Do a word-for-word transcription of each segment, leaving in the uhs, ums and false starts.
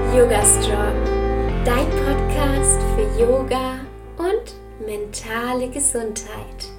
Yoga Strong, dein Podcast für Yoga und mentale Gesundheit.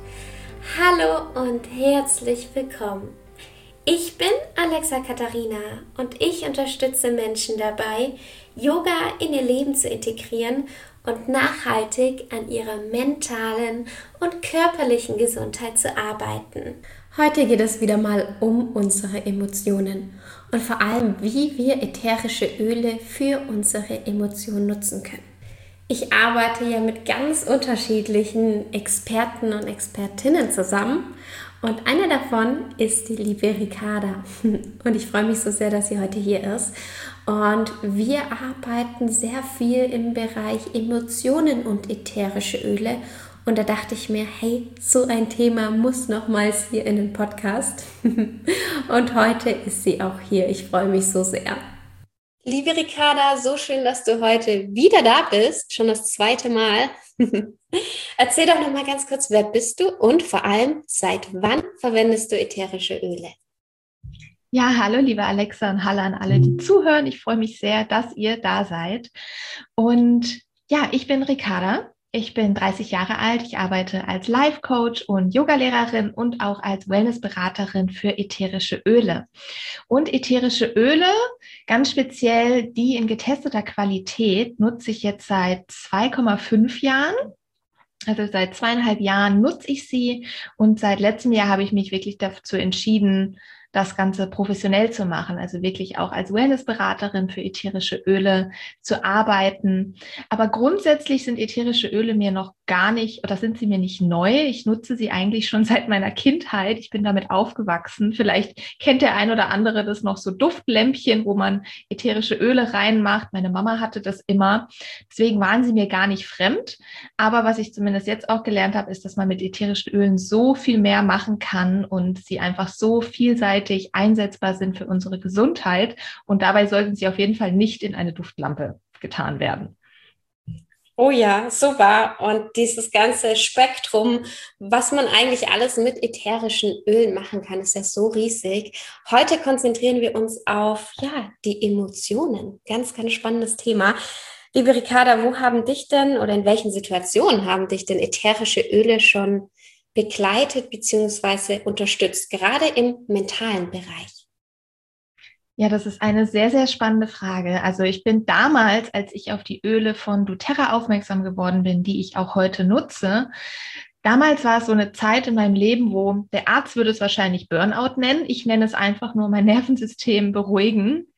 Hallo und herzlich willkommen. Ich bin Alexa Katharina und ich unterstütze Menschen dabei, Yoga in ihr Leben zu integrieren und nachhaltig an ihrer mentalen und körperlichen Gesundheit zu arbeiten. Heute geht es wieder mal um unsere Emotionen und vor allem, wie wir ätherische Öle für unsere Emotionen nutzen können. Ich arbeite ja mit ganz unterschiedlichen Experten und Expertinnen zusammen und eine davon ist die liebe Ricarda und ich freue mich so sehr, dass sie heute hier ist. Und wir arbeiten sehr viel im Bereich Emotionen und ätherische Öle. Und da dachte ich mir, hey, so ein Thema muss nochmals hier in den Podcast. Und heute ist sie auch hier. Ich freue mich so sehr. Liebe Ricarda, so schön, dass du heute wieder da bist. Schon das zweite Mal. Erzähl doch nochmal ganz kurz, wer bist du und vor allem, seit wann verwendest du ätherische Öle? Ja, hallo liebe Alexa und hallo an alle, die zuhören. Ich freue mich sehr, dass ihr da seid. Und ja, ich bin Ricarda. Ich bin dreißig Jahre alt. Ich arbeite als Life Coach und Yogalehrerin und auch als Wellnessberaterin für ätherische Öle. Und ätherische Öle, ganz speziell die in getesteter Qualität, nutze ich jetzt seit zwei Komma fünf Jahren. Also seit zweieinhalb Jahren nutze ich sie und seit letztem Jahr habe ich mich wirklich dazu entschieden, das Ganze professionell zu machen, also wirklich auch als Wellnessberaterin für ätherische Öle zu arbeiten. Aber grundsätzlich sind ätherische Öle mir noch gar nicht, oder sind sie mir nicht neu. Ich nutze sie eigentlich schon seit meiner Kindheit. Ich bin damit aufgewachsen. Vielleicht kennt der ein oder andere das noch, so Duftlämpchen, wo man ätherische Öle reinmacht. Meine Mama hatte das immer. Deswegen waren sie mir gar nicht fremd. Aber was ich zumindest jetzt auch gelernt habe, ist, dass man mit ätherischen Ölen so viel mehr machen kann und sie einfach so vielseitig einsetzbar sind für unsere Gesundheit. Und dabei sollten sie auf jeden Fall nicht in eine Duftlampe getan werden. Oh ja, super. Und dieses ganze Spektrum, was man eigentlich alles mit ätherischen Ölen machen kann, ist ja so riesig. Heute konzentrieren wir uns auf ja, die Emotionen. Ganz, ganz spannendes Thema. Liebe Ricarda, wo haben dich denn oder in welchen Situationen haben dich denn ätherische Öle schon begleitet bzw. unterstützt, gerade im mentalen Bereich? Ja, das ist eine sehr, sehr spannende Frage. Also ich bin damals, als ich auf die Öle von doTERRA aufmerksam geworden bin, die ich auch heute nutze, damals war es so eine Zeit in meinem Leben, wo der Arzt würde es wahrscheinlich Burnout nennen. Ich nenne es einfach nur mein Nervensystem beruhigen.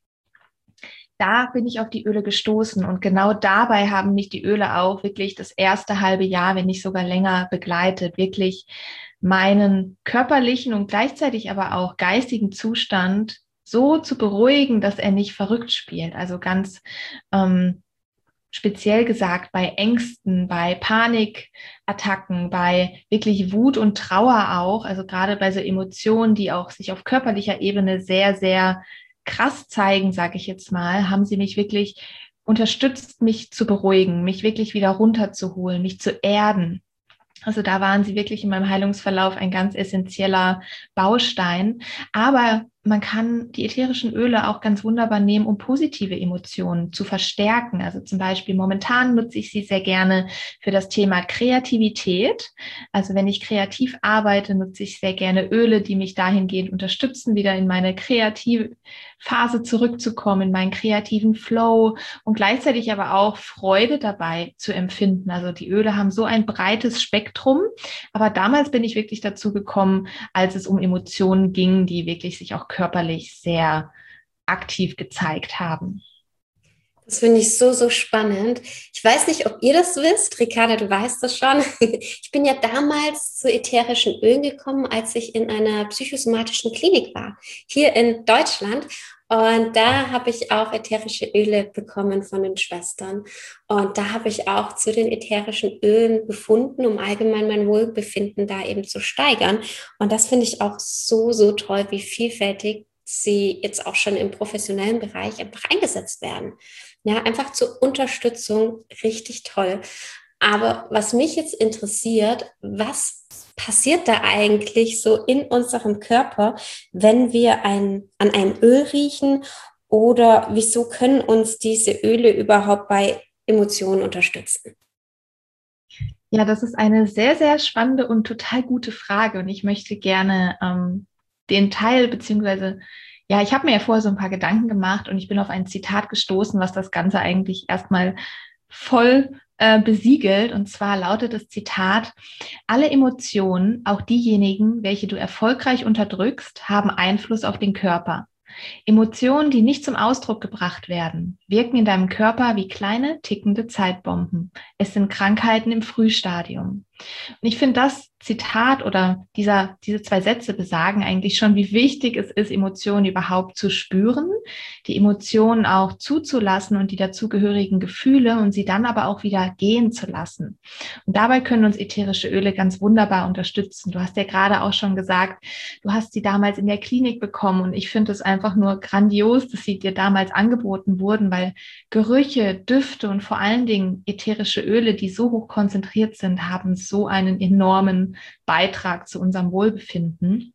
Da bin ich auf die Öle gestoßen und genau dabei haben mich die Öle auch wirklich das erste halbe Jahr, wenn nicht sogar länger, begleitet, wirklich meinen körperlichen und gleichzeitig aber auch geistigen Zustand so zu beruhigen, dass er nicht verrückt spielt. Also ganz ähm, speziell gesagt bei Ängsten, bei Panikattacken, bei wirklich Wut und Trauer auch, also gerade bei so Emotionen, die auch sich auf körperlicher Ebene sehr, sehr krass zeigen, sage ich jetzt mal, haben sie mich wirklich unterstützt, mich zu beruhigen, mich wirklich wieder runterzuholen, mich zu erden. Also da waren sie wirklich in meinem Heilungsverlauf ein ganz essentieller Baustein. Aber man kann die ätherischen Öle auch ganz wunderbar nehmen, um positive Emotionen zu verstärken. Also zum Beispiel momentan nutze ich sie sehr gerne für das Thema Kreativität. Also wenn ich kreativ arbeite, nutze ich sehr gerne Öle, die mich dahingehend unterstützen, wieder in meine kreative Phase zurückzukommen, in meinen kreativen Flow und gleichzeitig aber auch Freude dabei zu empfinden. Also die Öle haben so ein breites Spektrum. Aber damals bin ich wirklich dazu gekommen, als es um Emotionen ging, die wirklich sich auch körperlich sehr aktiv gezeigt haben. Das finde ich so, so spannend. Ich weiß nicht, ob ihr das wisst. Ricarda, du weißt das schon. Ich bin ja damals zu ätherischen Ölen gekommen, als ich in einer psychosomatischen Klinik war, hier in Deutschland. Und da habe ich auch ätherische Öle bekommen von den Schwestern. Und da habe ich auch zu den ätherischen Ölen gefunden, um allgemein mein Wohlbefinden da eben zu steigern. Und das finde ich auch so, so toll, wie vielfältig sie jetzt auch schon im professionellen Bereich einfach eingesetzt werden. Ja, einfach zur Unterstützung, richtig toll. Aber was mich jetzt interessiert, was passiert da eigentlich so in unserem Körper, wenn wir ein, an ein Öl riechen Oder wieso können uns diese Öle überhaupt bei Emotionen unterstützen? Ja, das ist eine sehr, sehr spannende und total gute Frage. Und ich möchte gerne ähm, den Teil, beziehungsweise, ja, ich habe mir ja vorher so ein paar Gedanken gemacht und ich bin auf ein Zitat gestoßen, was das Ganze eigentlich erstmal voll äh, besiegelt. Und zwar lautet das Zitat: Alle Emotionen, auch diejenigen, welche du erfolgreich unterdrückst, haben Einfluss auf den Körper. Emotionen, die nicht zum Ausdruck gebracht werden, wirken in deinem Körper wie kleine, tickende Zeitbomben. Es sind Krankheiten im Frühstadium. Und ich finde, das Zitat oder dieser, diese zwei Sätze besagen eigentlich schon, wie wichtig es ist, Emotionen überhaupt zu spüren, die Emotionen auch zuzulassen und die dazugehörigen Gefühle und sie dann aber auch wieder gehen zu lassen. Und dabei können uns ätherische Öle ganz wunderbar unterstützen. Du hast ja gerade auch schon gesagt, du hast sie damals in der Klinik bekommen und ich finde es einfach nur grandios, dass sie dir damals angeboten wurden, weil Gerüche, Düfte und vor allen Dingen ätherische Öle, die so hoch konzentriert sind, haben so einen enormen Beitrag zu unserem Wohlbefinden.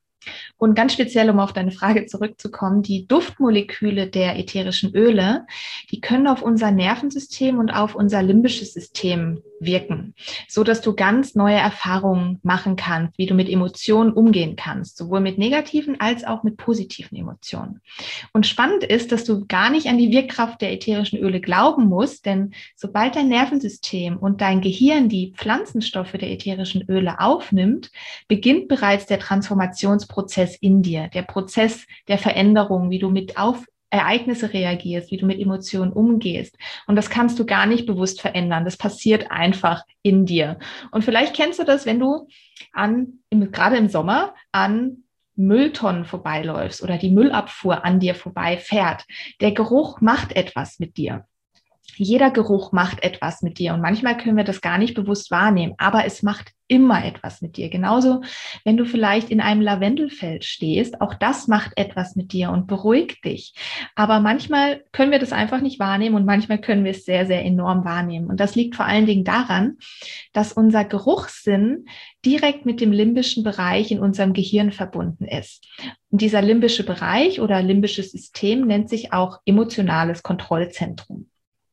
Und ganz speziell, um auf deine Frage zurückzukommen, die Duftmoleküle der ätherischen Öle, die können auf unser Nervensystem und auf unser limbisches System wirken, so dass du ganz neue Erfahrungen machen kannst, wie du mit Emotionen umgehen kannst, sowohl mit negativen als auch mit positiven Emotionen. Und spannend ist, dass du gar nicht an die Wirkkraft der ätherischen Öle glauben musst, denn sobald dein Nervensystem und dein Gehirn die Pflanzenstoffe der ätherischen Öle aufnimmt, beginnt bereits der Transformationsprozess in dir, der Prozess der Veränderung, wie du mit auf Ereignisse reagierst, wie du mit Emotionen umgehst. Und das kannst du gar nicht bewusst verändern. Das passiert einfach in dir. Und vielleicht kennst du das, wenn du an, gerade im Sommer, an Mülltonnen vorbeiläufst oder die Müllabfuhr an dir vorbeifährt. Der Geruch macht etwas mit dir. Jeder Geruch macht etwas mit dir und manchmal können wir das gar nicht bewusst wahrnehmen, aber es macht immer etwas mit dir. Genauso, wenn du vielleicht in einem Lavendelfeld stehst, auch das macht etwas mit dir und beruhigt dich. Aber manchmal können wir das einfach nicht wahrnehmen und manchmal können wir es sehr, sehr enorm wahrnehmen. Und das liegt vor allen Dingen daran, dass unser Geruchssinn direkt mit dem limbischen Bereich in unserem Gehirn verbunden ist. Und dieser limbische Bereich oder limbisches System nennt sich auch emotionales Kontrollzentrum.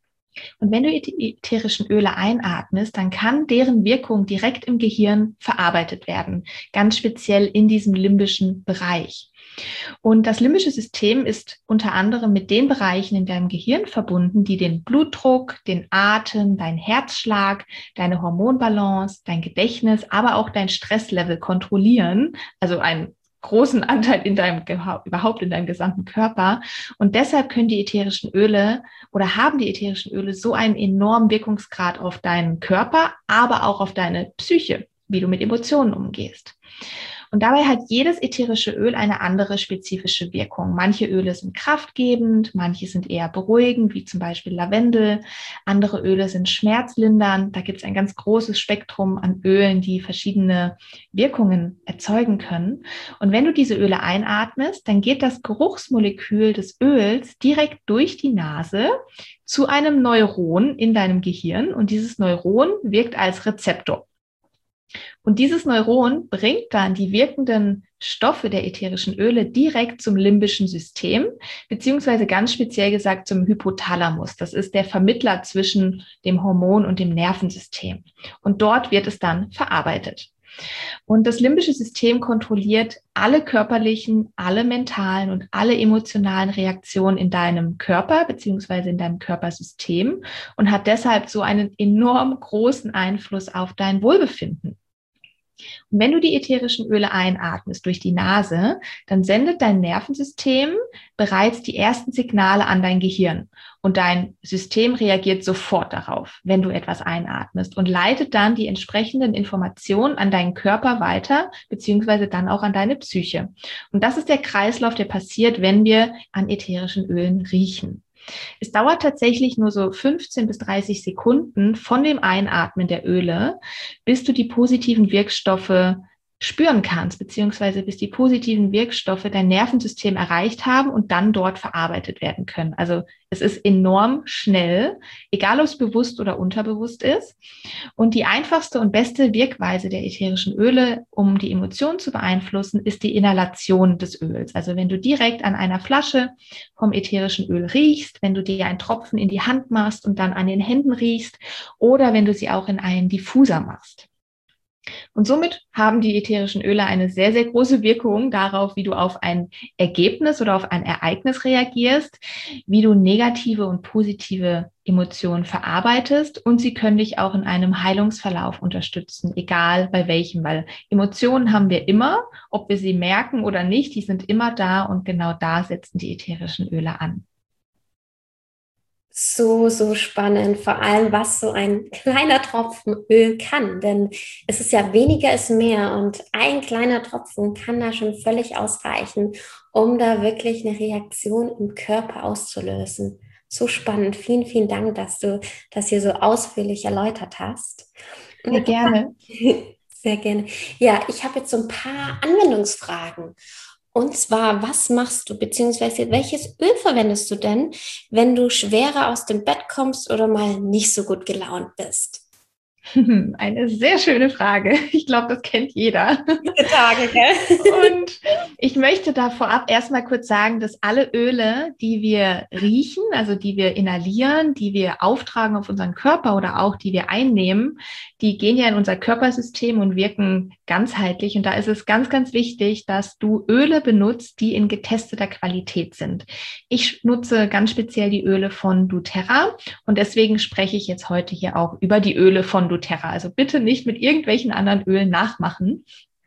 Und wenn du die ätherischen Öle einatmest, dann kann deren Wirkung direkt im Gehirn verarbeitet werden, ganz speziell in diesem limbischen Bereich. Und das limbische System ist unter anderem mit den Bereichen in deinem Gehirn verbunden, die den Blutdruck, den Atem, deinen Herzschlag, deine Hormonbalance, dein Gedächtnis, aber auch dein Stresslevel kontrollieren, also ein großen Anteil in deinem, überhaupt in deinem gesamten Körper. Und deshalb können die ätherischen Öle oder haben die ätherischen Öle so einen enormen Wirkungsgrad auf deinen Körper, aber auch auf deine Psyche, wie du mit Emotionen umgehst. Und dabei hat jedes ätherische Öl eine andere spezifische Wirkung. Manche Öle sind kraftgebend, manche sind eher beruhigend, wie zum Beispiel Lavendel. Andere Öle sind schmerzlindernd. Da gibt es ein ganz großes Spektrum an Ölen, die verschiedene Wirkungen erzeugen können. Und wenn du diese Öle einatmest, dann geht das Geruchsmolekül des Öls direkt durch die Nase zu einem Neuron in deinem Gehirn. Und dieses Neuron wirkt als Rezeptor. Und dieses Neuron bringt dann die wirkenden Stoffe der ätherischen Öle direkt zum limbischen System, beziehungsweise ganz speziell gesagt zum Hypothalamus. Das ist der Vermittler zwischen dem Hormon und dem Nervensystem. Und dort wird es dann verarbeitet. Und das limbische System kontrolliert alle körperlichen, alle mentalen und alle emotionalen Reaktionen in deinem Körper beziehungsweise in deinem Körpersystem und hat deshalb so einen enorm großen Einfluss auf dein Wohlbefinden. Und wenn du die ätherischen Öle einatmest durch die Nase, dann sendet dein Nervensystem bereits die ersten Signale an dein Gehirn. Und dein System reagiert sofort darauf, wenn du etwas einatmest und leitet dann die entsprechenden Informationen an deinen Körper weiter, beziehungsweise dann auch an deine Psyche. Und das ist der Kreislauf, der passiert, wenn wir an ätherischen Ölen riechen. Es dauert tatsächlich nur so fünfzehn bis dreißig Sekunden von dem Einatmen der Öle, bis du die positiven Wirkstoffe spüren kannst, beziehungsweise bis die positiven Wirkstoffe dein Nervensystem erreicht haben und dann dort verarbeitet werden können. Also es ist enorm schnell, egal ob es bewusst oder unterbewusst ist. Und die einfachste und beste Wirkweise der ätherischen Öle, um die Emotionen zu beeinflussen, ist die Inhalation des Öls. Also wenn du direkt an einer Flasche vom ätherischen Öl riechst, wenn du dir einen Tropfen in die Hand machst und dann an den Händen riechst oder wenn du sie auch in einen Diffuser machst. Und somit haben die ätherischen Öle eine sehr, sehr große Wirkung darauf, wie du auf ein Ergebnis oder auf ein Ereignis reagierst, wie du negative und positive Emotionen verarbeitest und sie können dich auch in einem Heilungsverlauf unterstützen, egal bei welchem, weil Emotionen haben wir immer, ob wir sie merken oder nicht, die sind immer da und genau da setzen die ätherischen Öle an. So, so spannend, vor allem was so ein kleiner Tropfen Öl kann, denn es ist ja weniger ist mehr und ein kleiner Tropfen kann da schon völlig ausreichen, um da wirklich eine Reaktion im Körper auszulösen. So spannend, vielen, vielen Dank, dass du das hier so ausführlich erläutert hast. Sehr gerne. Sehr gerne. Ja, ich habe jetzt so ein paar Anwendungsfragen. Und zwar, was machst du, beziehungsweise welches Öl verwendest du denn, wenn du schwerer aus dem Bett kommst oder mal nicht so gut gelaunt bist? Eine sehr schöne Frage. Ich glaube, das kennt jeder. Gute Tage, gell? Und ich möchte da vorab erstmal kurz sagen, dass alle Öle, die wir riechen, also die wir inhalieren, die wir auftragen auf unseren Körper oder auch die wir einnehmen, die gehen ja in unser Körpersystem und wirken ganzheitlich. Und da ist es ganz, ganz wichtig, dass du Öle benutzt, die in getesteter Qualität sind. Ich nutze ganz speziell die Öle von doTERRA und deswegen spreche ich jetzt heute hier auch über die Öle von doTERRA. Also bitte nicht mit irgendwelchen anderen Ölen nachmachen.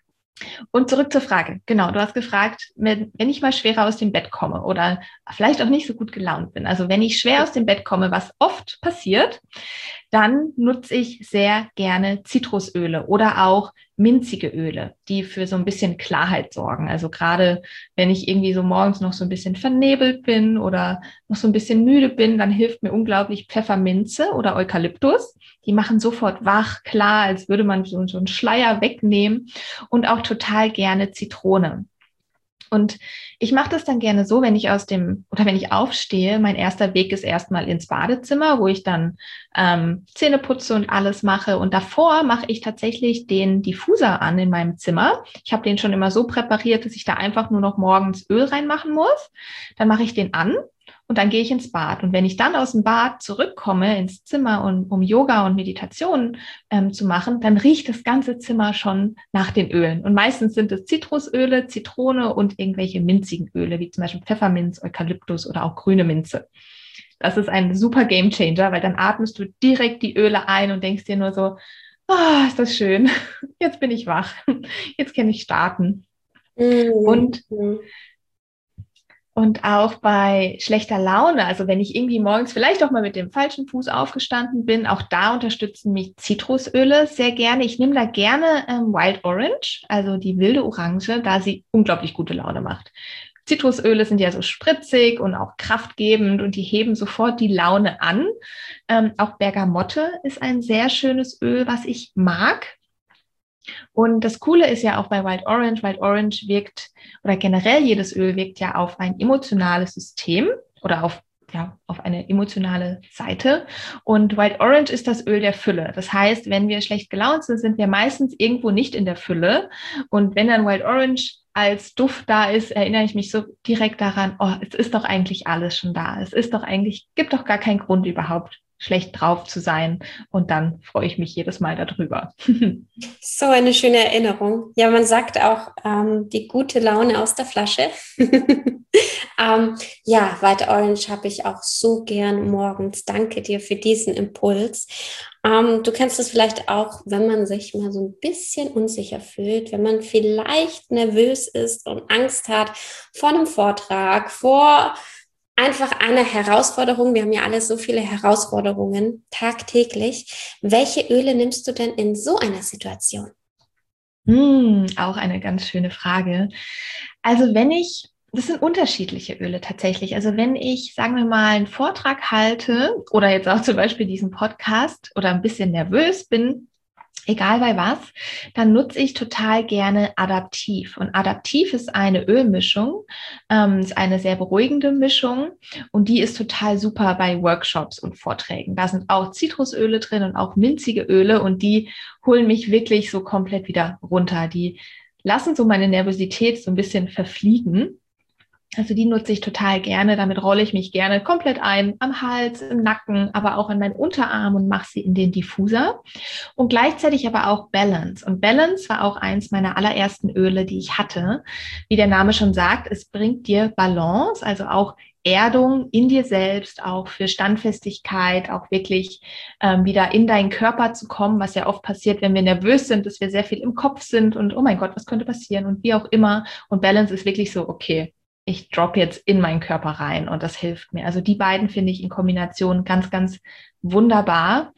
Und zurück zur Frage. Genau, du hast gefragt, wenn ich mal schwerer aus dem Bett komme oder vielleicht auch nicht so gut gelaunt bin. Also wenn ich schwer aus dem Bett komme, was oft passiert, dann nutze ich sehr gerne Zitrusöle oder auch minzige Öle, die für so ein bisschen Klarheit sorgen. Also gerade wenn ich irgendwie so morgens noch so ein bisschen vernebelt bin oder noch so ein bisschen müde bin, dann hilft mir unglaublich Pfefferminze oder Eukalyptus. Die machen sofort wach, klar, als würde man so, so einen Schleier wegnehmen und auch total gerne Zitrone. Und ich mache das dann gerne so, wenn ich aus dem oder wenn ich aufstehe, mein erster Weg ist erstmal ins Badezimmer, wo ich dann ähm, Zähne putze und alles mache. Und davor mache ich tatsächlich den Diffuser an in meinem Zimmer. Ich habe den schon immer so präpariert, dass ich da einfach nur noch morgens Öl reinmachen muss. Dann mache ich den an. Und dann gehe ich ins Bad. Und wenn ich dann aus dem Bad zurückkomme ins Zimmer, und, um Yoga und Meditation ähm, zu machen, dann riecht das ganze Zimmer schon nach den Ölen. Und meistens sind es Zitrusöle, Zitrone und irgendwelche minzigen Öle, wie zum Beispiel Pfefferminz, Eukalyptus oder auch grüne Minze. Das ist ein super Gamechanger, weil dann atmest du direkt die Öle ein und denkst dir nur so, ah, ist das schön. Jetzt bin ich wach. Jetzt kann ich starten. Mhm. Und Und auch bei schlechter Laune, also wenn ich irgendwie morgens vielleicht auch mal mit dem falschen Fuß aufgestanden bin, auch da unterstützen mich Zitrusöle sehr gerne. Ich nehme da gerne ähm, Wild Orange, also die wilde Orange, da sie unglaublich gute Laune macht. Zitrusöle sind ja so spritzig und auch kraftgebend und die heben sofort die Laune an. Ähm, auch Bergamotte ist ein sehr schönes Öl, was ich mag. Und das Coole ist ja auch bei Wild Orange, Wild Orange wirkt, oder generell jedes Öl wirkt ja auf ein emotionales System oder auf, ja, auf eine emotionale Seite. Und Wild Orange ist das Öl der Fülle. Das heißt, wenn wir schlecht gelaunt sind, sind wir meistens irgendwo nicht in der Fülle. Und wenn dann Wild Orange als Duft da ist, erinnere ich mich so direkt daran, oh, es ist doch eigentlich alles schon da. Es ist doch eigentlich, gibt doch gar keinen Grund überhaupt, schlecht drauf zu sein. Und dann freue ich mich jedes Mal darüber. So eine schöne Erinnerung. Ja, man sagt auch ähm, die gute Laune aus der Flasche. ähm, ja, White Orange habe ich auch so gern morgens. Danke dir für diesen Impuls. Ähm, du kennst es vielleicht auch, wenn man sich mal so ein bisschen unsicher fühlt, wenn man vielleicht nervös ist und Angst hat vor einem Vortrag, vor einfach eine Herausforderung. Wir haben ja alle so viele Herausforderungen tagtäglich. Welche Öle nimmst du denn in so einer Situation? Hm, auch eine ganz schöne Frage. Also wenn ich, das sind unterschiedliche Öle tatsächlich. Also wenn ich, sagen wir mal, einen Vortrag halte oder jetzt auch zum Beispiel diesen Podcast oder ein bisschen nervös bin, egal bei was, dann nutze ich total gerne Adaptiv. Und Adaptiv ist eine Ölmischung, ähm, ist eine sehr beruhigende Mischung und die ist total super bei Workshops und Vorträgen. Da sind auch Zitrusöle drin und auch minzige Öle und die holen mich wirklich so komplett wieder runter. Die lassen so meine Nervosität so ein bisschen verfliegen. Also die nutze ich total gerne. Damit rolle ich mich gerne komplett ein, am Hals, im Nacken, aber auch in meinen Unterarm und mache sie in den Diffuser. Und gleichzeitig aber auch Balance. Und Balance war auch eins meiner allerersten Öle, die ich hatte. Wie der Name schon sagt, es bringt dir Balance, also auch Erdung in dir selbst, auch für Standfestigkeit, auch wirklich ähm, wieder in deinen Körper zu kommen, was ja oft passiert, wenn wir nervös sind, dass wir sehr viel im Kopf sind und oh mein Gott, was könnte passieren und wie auch immer. Und Balance ist wirklich so, okay, ich drop jetzt in meinen Körper rein und das hilft mir. Also die beiden finde ich in Kombination ganz, ganz wunderbar.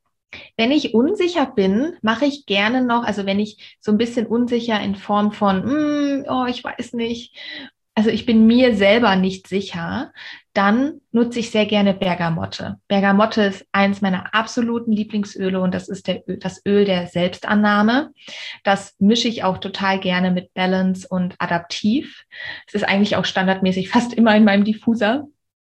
Wenn ich unsicher bin, mache ich gerne noch, also wenn ich so ein bisschen unsicher in Form von, mm, oh, ich weiß nicht, also ich bin mir selber nicht sicher, dann nutze ich sehr gerne Bergamotte. Bergamotte ist eins meiner absoluten Lieblingsöle und das ist der, das Öl der Selbstannahme. Das mische ich auch total gerne mit Balance und Adaptiv. Es ist eigentlich auch standardmäßig fast immer in meinem Diffuser.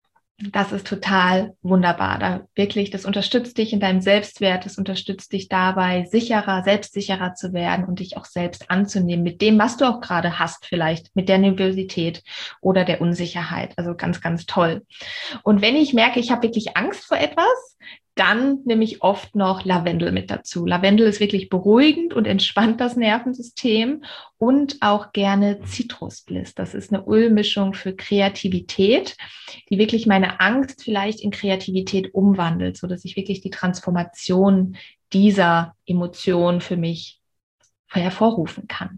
Das ist total wunderbar. Da wirklich, das unterstützt dich in deinem Selbstwert, das unterstützt dich dabei, sicherer, selbstsicherer zu werden und dich auch selbst anzunehmen mit dem, was du auch gerade hast, vielleicht mit der Nervosität oder der Unsicherheit. Also ganz, ganz toll. Und wenn ich merke, ich habe wirklich Angst vor etwas, dann nehme ich oft noch Lavendel mit dazu. Lavendel ist wirklich beruhigend und entspannt das Nervensystem und auch gerne Zitrusbliss. Das ist eine Ölmischung für Kreativität, die wirklich meine Angst vielleicht in Kreativität umwandelt, sodass ich wirklich die Transformation dieser Emotion für mich hervorrufen kann.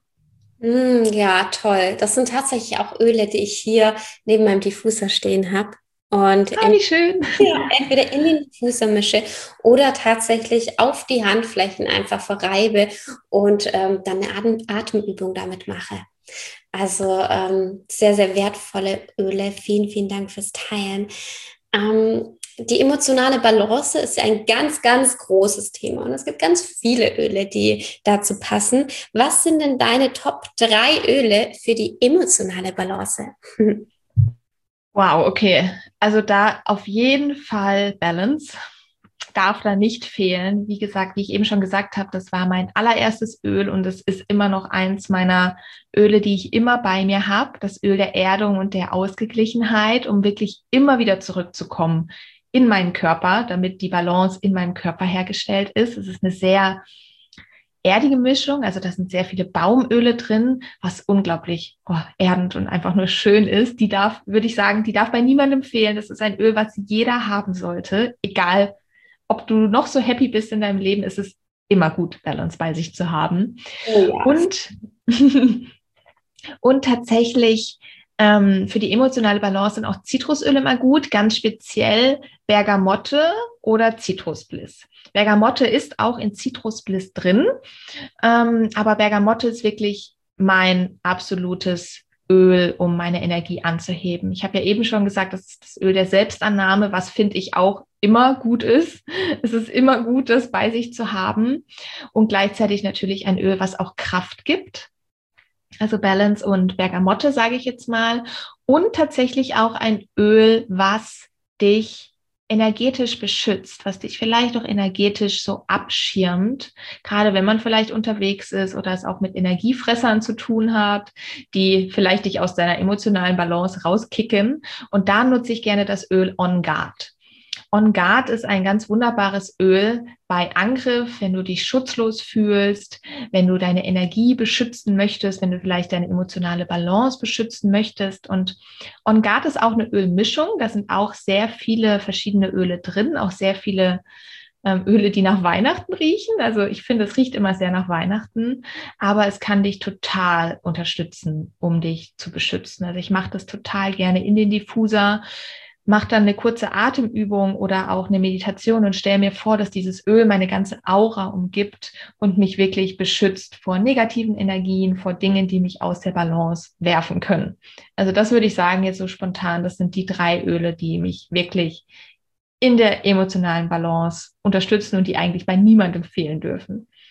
Mm, ja, toll. Das sind tatsächlich auch Öle, die ich hier neben meinem Diffuser stehen habe. Und Ah, wie schön. ja, entweder in den Diffuser mische oder tatsächlich auf die Handflächen einfach verreibe und ähm, dann eine Atem Atemübung damit mache. Also ähm, sehr, sehr wertvolle Öle. Vielen, vielen Dank fürs Teilen. Ähm, die emotionale Balance ist ja ein ganz, ganz großes Thema und es gibt ganz viele Öle, die dazu passen. Was sind denn deine Top drei Öle für die emotionale Balance? Wow, okay. Also da auf jeden Fall Balance. Darf da nicht fehlen. Wie gesagt, wie ich eben schon gesagt habe, das war mein allererstes Öl und es ist immer noch eins meiner Öle, die ich immer bei mir habe. Das Öl der Erdung und der Ausgeglichenheit, um wirklich immer wieder zurückzukommen in meinen Körper, damit die Balance in meinem Körper hergestellt ist. Es ist eine sehr erdige Mischung, also da sind sehr viele Baumöle drin, was unglaublich oh, erdend und einfach nur schön ist. Die darf, würde ich sagen, die darf bei niemandem fehlen. Das ist ein Öl, was jeder haben sollte, egal ob du noch so happy bist in deinem Leben, ist es immer gut, Balance bei sich zu haben. Oh ja. Und, und tatsächlich ähm, für die emotionale Balance sind auch Zitrusöle immer gut, ganz speziell Bergamotte oder Zitrusbliss. Bergamotte ist auch in Zitrusbliss drin, ähm, aber Bergamotte ist wirklich mein absolutes Öl, um meine Energie anzuheben. Ich habe ja eben schon gesagt, das ist das Öl der Selbstannahme, was finde ich auch immer gut ist. Es ist immer gut, das bei sich zu haben und gleichzeitig natürlich ein Öl, was auch Kraft gibt. Also Balance und Bergamotte, sage ich jetzt mal. Und tatsächlich auch ein Öl, was dich energetisch beschützt, was dich vielleicht auch energetisch so abschirmt, gerade wenn man vielleicht unterwegs ist oder es auch mit Energiefressern zu tun hat, die vielleicht dich aus deiner emotionalen Balance rauskicken. Und da nutze ich gerne das Öl On Guard. On Guard ist ein ganz wunderbares Öl bei Angriff, wenn du dich schutzlos fühlst, wenn du deine Energie beschützen möchtest, wenn du vielleicht deine emotionale Balance beschützen möchtest. Und On Guard ist auch eine Ölmischung. Da sind auch sehr viele verschiedene Öle drin, auch sehr viele ähm, Öle, die nach Weihnachten riechen. Also ich finde, es riecht immer sehr nach Weihnachten, aber es kann dich total unterstützen, um dich zu beschützen. Also ich mache das total gerne in den Diffuser, mache dann eine kurze Atemübung oder auch eine Meditation und stelle mir vor, dass dieses Öl meine ganze Aura umgibt und mich wirklich beschützt vor negativen Energien, vor Dingen, die mich aus der Balance werfen können. Also das würde ich sagen jetzt so spontan, das sind die drei Öle, die mich wirklich in der emotionalen Balance unterstützen und die eigentlich bei niemandem fehlen dürfen.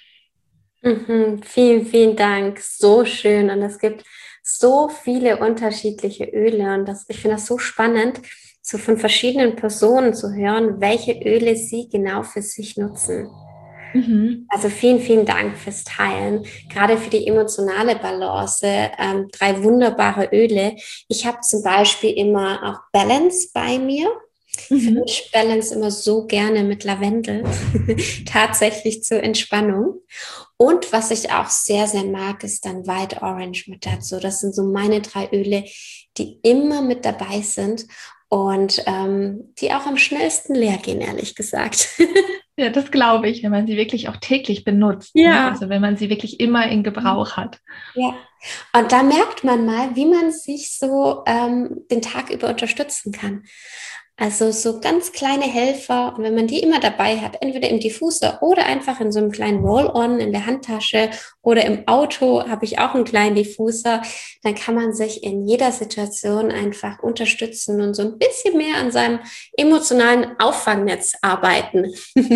Mhm, vielen, vielen Dank. So schön. Und es gibt so viele unterschiedliche Öle. Und das, ich finde das so spannend, so von verschiedenen Personen zu hören, welche Öle sie genau für sich nutzen. Mhm. Also vielen, vielen Dank fürs Teilen, gerade für die emotionale Balance. Ähm, drei wunderbare Öle. Ich habe zum Beispiel immer auch Balance bei mir. Mhm. Vermische Balance immer so gerne mit Lavendel, tatsächlich zur Entspannung. Und was ich auch sehr, sehr mag, ist dann White Orange mit dazu. Das sind so meine drei Öle, die immer mit dabei sind und ähm, die auch am schnellsten leer gehen, ehrlich gesagt. Ja, das glaube ich, wenn man sie wirklich auch täglich benutzt, ne? Ja, Also wenn man sie wirklich immer in Gebrauch hat. ja. Und da merkt man mal, wie man sich so ähm, den Tag über unterstützen kann. Also so ganz kleine Helfer. Und wenn man die immer dabei hat, entweder im Diffuser oder einfach in so einem kleinen Roll-on in der Handtasche oder im Auto habe ich auch einen kleinen Diffuser, dann kann man sich in jeder Situation einfach unterstützen und so ein bisschen mehr an seinem emotionalen Auffangnetz arbeiten.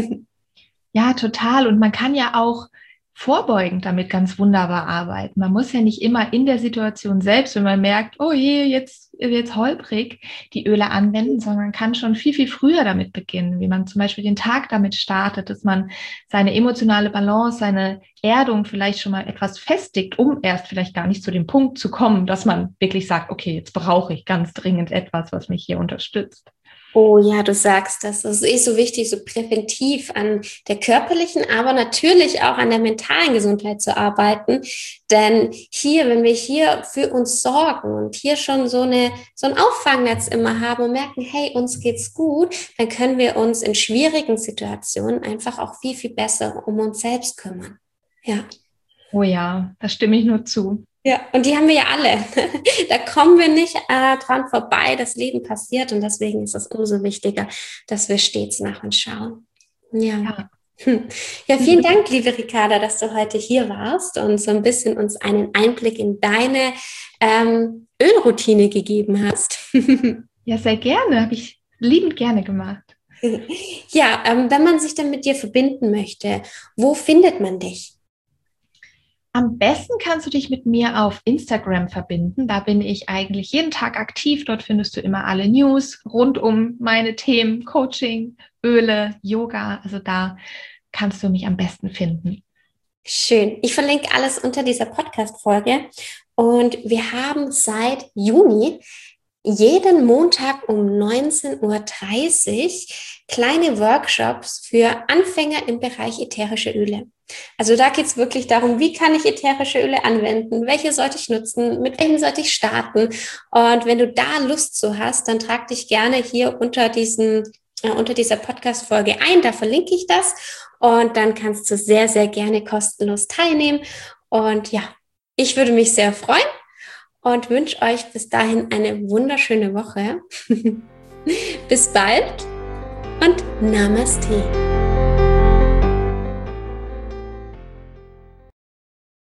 Ja, total. Und man kann ja auch vorbeugend damit ganz wunderbar arbeiten. Man muss ja nicht immer in der Situation selbst, wenn man merkt, oh je, jetzt jetzt holprig, die Öle anwenden, sondern man kann schon viel, viel früher damit beginnen, wie man zum Beispiel den Tag damit startet, dass man seine emotionale Balance, seine Erdung vielleicht schon mal etwas festigt, um erst vielleicht gar nicht zu dem Punkt zu kommen, dass man wirklich sagt, okay, jetzt brauche ich ganz dringend etwas, was mich hier unterstützt. Oh ja, du sagst das. Das ist eh so wichtig, so präventiv an der körperlichen, aber natürlich auch an der mentalen Gesundheit zu arbeiten. Denn hier, wenn wir hier für uns sorgen und hier schon so eine, so ein Auffangnetz immer haben und merken, hey, uns geht's gut, dann können wir uns in schwierigen Situationen einfach auch viel, viel besser um uns selbst kümmern. Ja. Oh ja, da stimme ich nur zu. Ja, und die haben wir ja alle. Da kommen wir nicht äh, dran vorbei. Das Leben passiert und deswegen ist es umso wichtiger, dass wir stets nach uns schauen. Ja. Ja. Hm. Ja, vielen Dank, liebe Ricarda, dass du heute hier warst und so ein bisschen uns einen Einblick in deine ähm, Ölroutine gegeben hast. Ja, sehr gerne. Habe ich liebend gerne gemacht. Ja, ähm, wenn man sich dann mit dir verbinden möchte, wo findet man dich? Am besten kannst du dich mit mir auf Instagram verbinden. Da bin ich eigentlich jeden Tag aktiv. Dort findest du immer alle News rund um meine Themen, Coaching, Öle, Yoga. Also da kannst du mich am besten finden. Schön. Ich verlinke alles unter dieser Podcast-Folge. Und wir haben seit Juni jeden Montag um neunzehn Uhr dreißig kleine Workshops für Anfänger im Bereich ätherische Öle. Also da geht es wirklich darum, wie kann ich ätherische Öle anwenden, welche sollte ich nutzen, mit welchen sollte ich starten. Und wenn du da Lust zu hast, dann trag dich gerne hier unter diesen, äh, unter dieser Podcast-Folge ein, da verlinke ich das und dann kannst du sehr, sehr gerne kostenlos teilnehmen. Und ja, ich würde mich sehr freuen und wünsche euch bis dahin eine wunderschöne Woche. Bis bald und Namaste.